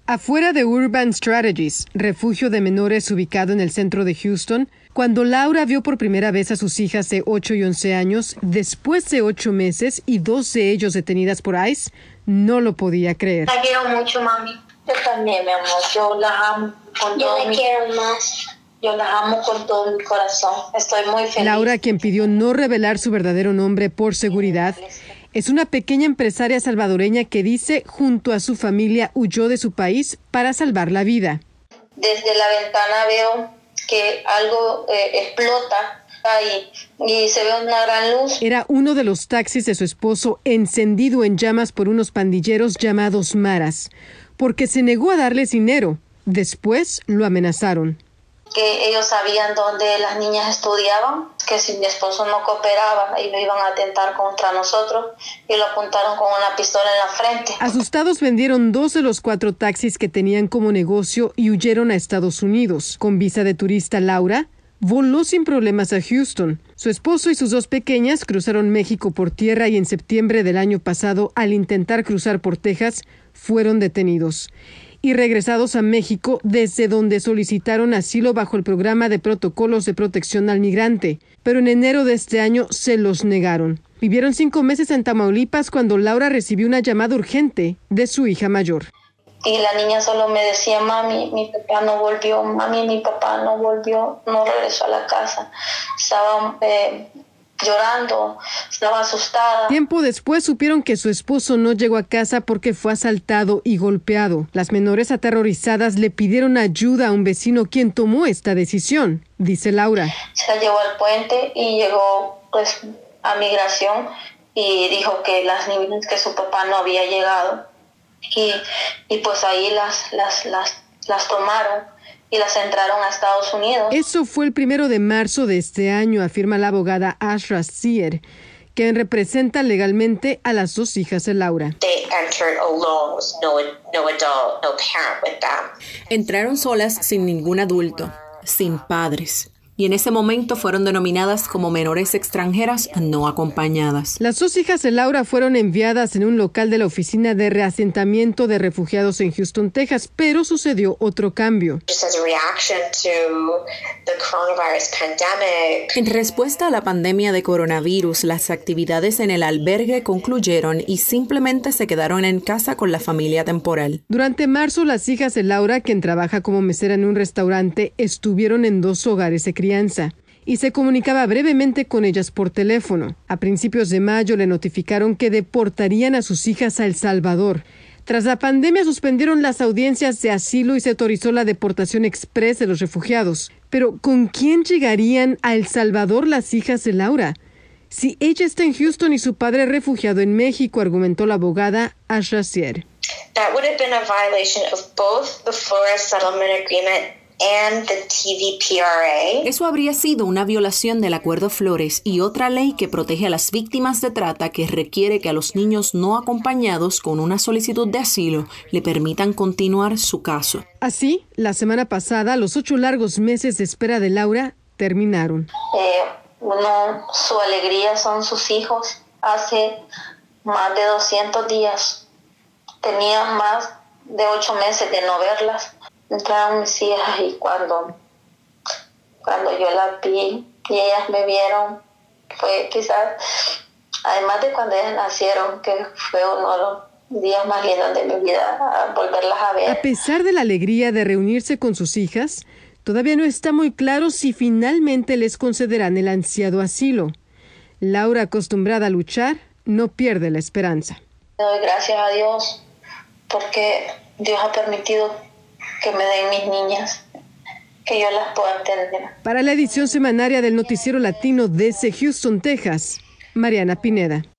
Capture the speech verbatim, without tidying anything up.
Afuera de Urban Strategies, refugio de menores ubicado en el centro de Houston, cuando Laura vio por primera vez a sus hijas de ocho y once años, después de ocho meses y dos de ellos detenidas por ICE, no lo podía creer. La quiero mucho, mami. Yo también, mi amor. Yo las amo con todo. Yo la mi... quiero más. Yo las amo con todo mi corazón. Estoy muy feliz. Laura, quien pidió no revelar su verdadero nombre por seguridad, es una pequeña empresaria salvadoreña que dice, junto a su familia, huyó de su país para salvar la vida. Desde la ventana veo que algo eh, explota ahí y se ve una gran luz. Era uno de los taxis de su esposo encendido en llamas por unos pandilleros llamados Maras, porque se negó a darles dinero. Después lo amenazaron. Que ellos sabían dónde las niñas estudiaban, que si mi esposo no cooperaba, ellos iban a atentar contra nosotros y lo apuntaron con una pistola en la frente. Asustados vendieron dos de los cuatro taxis que tenían como negocio y huyeron a Estados Unidos. Con visa de turista, Laura voló sin problemas a Houston. Su esposo y sus dos pequeñas cruzaron México por tierra y en septiembre del año pasado, al intentar cruzar por Texas, fueron detenidos y regresados a México, desde donde solicitaron asilo bajo el programa de protocolos de protección al migrante. Pero en enero de este año se los negaron. Vivieron cinco meses en Tamaulipas cuando Laura recibió una llamada urgente de su hija mayor. Y la niña solo me decía, mami, mi papá no volvió, mami, mi papá no volvió, no regresó a la casa. Estaba eh, llorando, estaba asustada. Tiempo después supieron que su esposo no llegó a casa porque fue asaltado y golpeado. Las menores aterrorizadas le pidieron ayuda a un vecino quien tomó esta decisión, dice Laura. Se la llevó al puente y llegó pues a migración y dijo que las niñas, que su papá no había llegado y, y pues ahí las, las, las, las tomaron y las entraron a Estados Unidos. Eso fue el primero de marzo de este año, afirma la abogada Ashra Zier, quien representa legalmente a las dos hijas de Laura. Entraron solas sin ningún adulto, sin padres. Y en ese momento fueron denominadas como menores extranjeras no acompañadas. Las dos hijas de Laura fueron enviadas en un local de la Oficina de Reasentamiento de Refugiados en Houston, Texas, pero sucedió otro cambio. En respuesta a la pandemia de coronavirus, las actividades en el albergue concluyeron y simplemente se quedaron en casa con la familia temporal. Durante marzo, las hijas de Laura, quien trabaja como mesera en un restaurante, estuvieron en dos hogares de crianza y se comunicaba brevemente con ellas por teléfono. A principios de mayo le notificaron que deportarían a sus hijas a El Salvador. Tras la pandemia suspendieron las audiencias de asilo y se autorizó la deportación express de los refugiados. Pero ¿con quién llegarían a El Salvador las hijas de Laura? Si ella está en Houston y su padre refugiado en México, argumentó la abogada Ashra Zier. That would have been a violation of both the Flores Settlement Agreement and the T V P R A. Eso habría sido una violación del Acuerdo Flores y otra ley que protege a las víctimas de trata que requiere que a los niños no acompañados con una solicitud de asilo le permitan continuar su caso. Así, la semana pasada, los ocho largos meses de espera de Laura terminaron. Eh, uno, su alegría son sus hijos. Hace más de doscientos días tenía más de ocho meses de no verlas. Entraron mis hijas y cuando, cuando yo las vi y ellas me vieron, fue quizás, además de cuando ellas nacieron, que fue uno de los días más lindos de mi vida, volverlas a ver. A pesar de la alegría de reunirse con sus hijas, todavía no está muy claro si finalmente les concederán el ansiado asilo. Laura, acostumbrada a luchar, no pierde la esperanza. Doy gracias a Dios porque Dios ha permitido que me den mis niñas, que yo las pueda entender. Para la edición semanaria del Noticiero Latino desde Houston, Texas, Mariana Pineda.